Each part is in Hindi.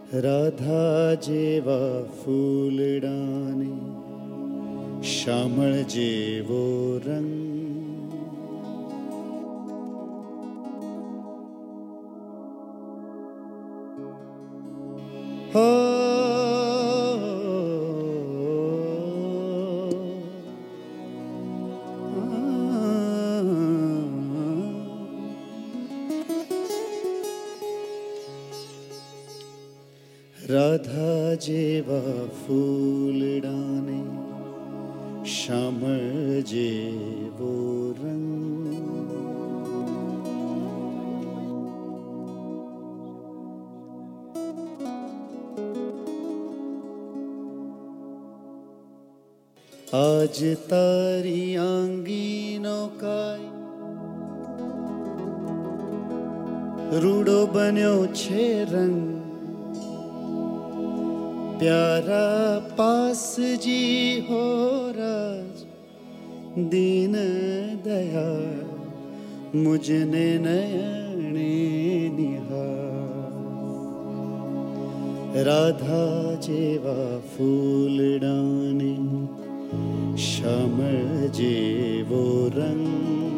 राधा जेवा फूलडाने श्यामळ जेवो रंग हो राधा जेवा फूलडाने श्यामळ जेवो रंग आज तारी आंगीनो काय रूडो बन्यो छे रंग प्यारा पास जी हो राज दीन दयाल मुझने नयने निहार राधा जेवा फूलडाने श्यामळ जेवो रंग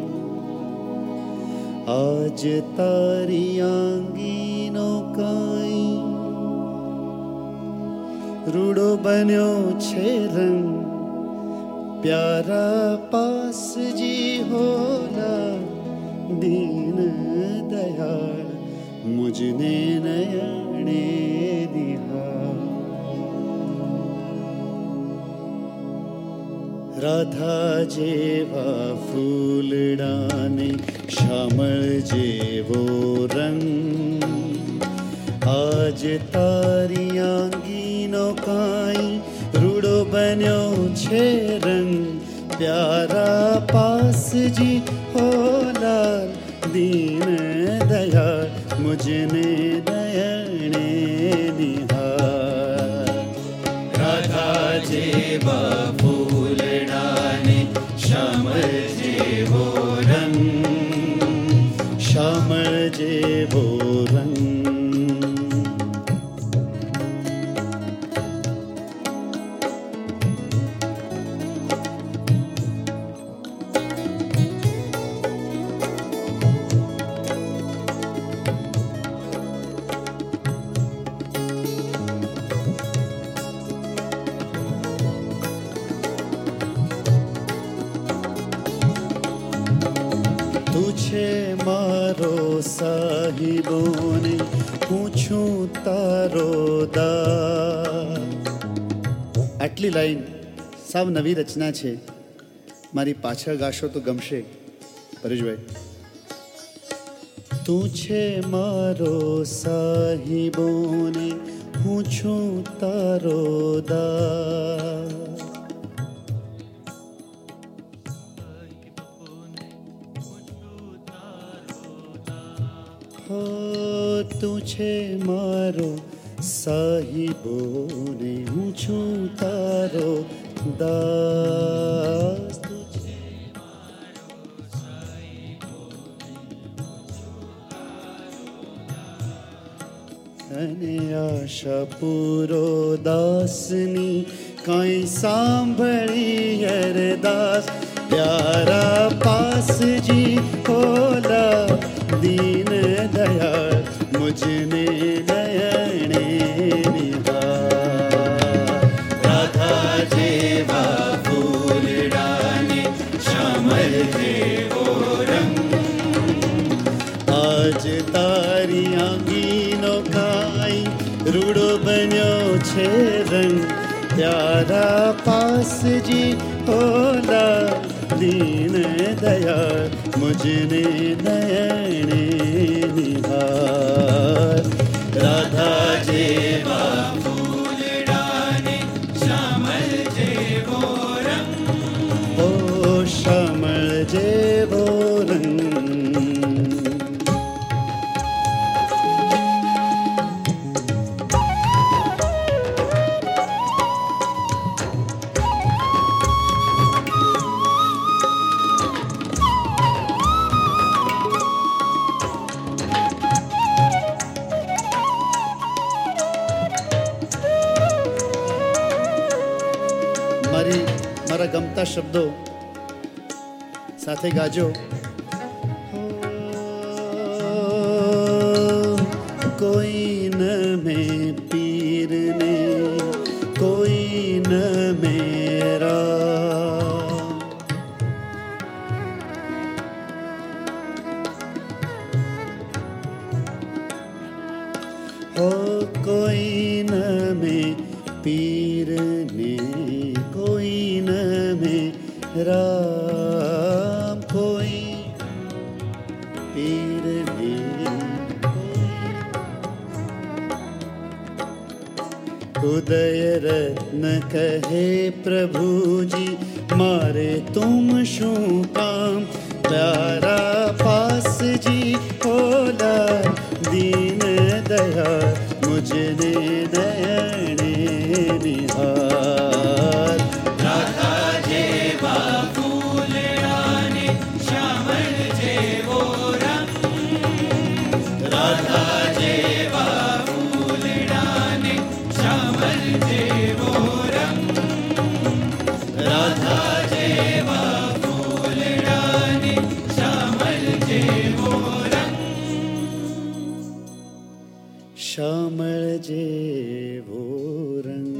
आज तारी आंगीनो काई रूडो बन्यो छे रंग प्यारा पास जी होला दीन दयाल मुझने नयने निहार राधा जेवा फूलडाने श्यामळ जेवो रंग आज तारी आंगीनो काई रूडो बन्यो छे रंग प्यारा पास जी होला दीन दयाल मुझने नयने निहार राधा जेवा फूलडाने श्यामळ जेवो रंग श्यामळ जेवो रंग तुझे मारो साहिबोने पूछूं तारो दास આટલી લાઈન સાવ નવી રચના છે મારી પાછળ ગાશો તો ગમશે પરેશભાઈ તું છે મારો સાહિબોને પૂછું તારો દાસ તું છે મારો સાહિબો ને હું છું તારો દાસ અને આશા પૂરો દાસની કાંઈ સાંભળી અરદાસ પ્યારા પાસજી होला दीन दयाल मुझने नयने निहार राधा जेवा फूलडाने श्यामळ जेवो रंग आज तारी आंगीनो काई रूडो बन्यो छे रंग प्यारा पासजी होला दीन दयाल मुझने नयने निहार राधा जेवा फूलडाने श्यामळ जेवो रंग ओ श्यामळ जेवो रंग તમારા ગમતા શબ્દો સાથે ગાજો. कोई न मैं पीर ने कोई न मेरा, ओ कोई न मैं पीर ने कोई न मेरा, कोई पीर ने उदय रत्न कहे प्रभु जी मारे तुम शू काम, प्यारा पास जी होला दीन दया मुझने नयने निहार. राधा जेवा फूलडाने श्यामल जेवो रंग, राधा जेवा फूलडाने श्यामल जेवो रंग, राधा जेवा फूलडाने श्यामल जेवो रंग. श्यामल जेवो रंग.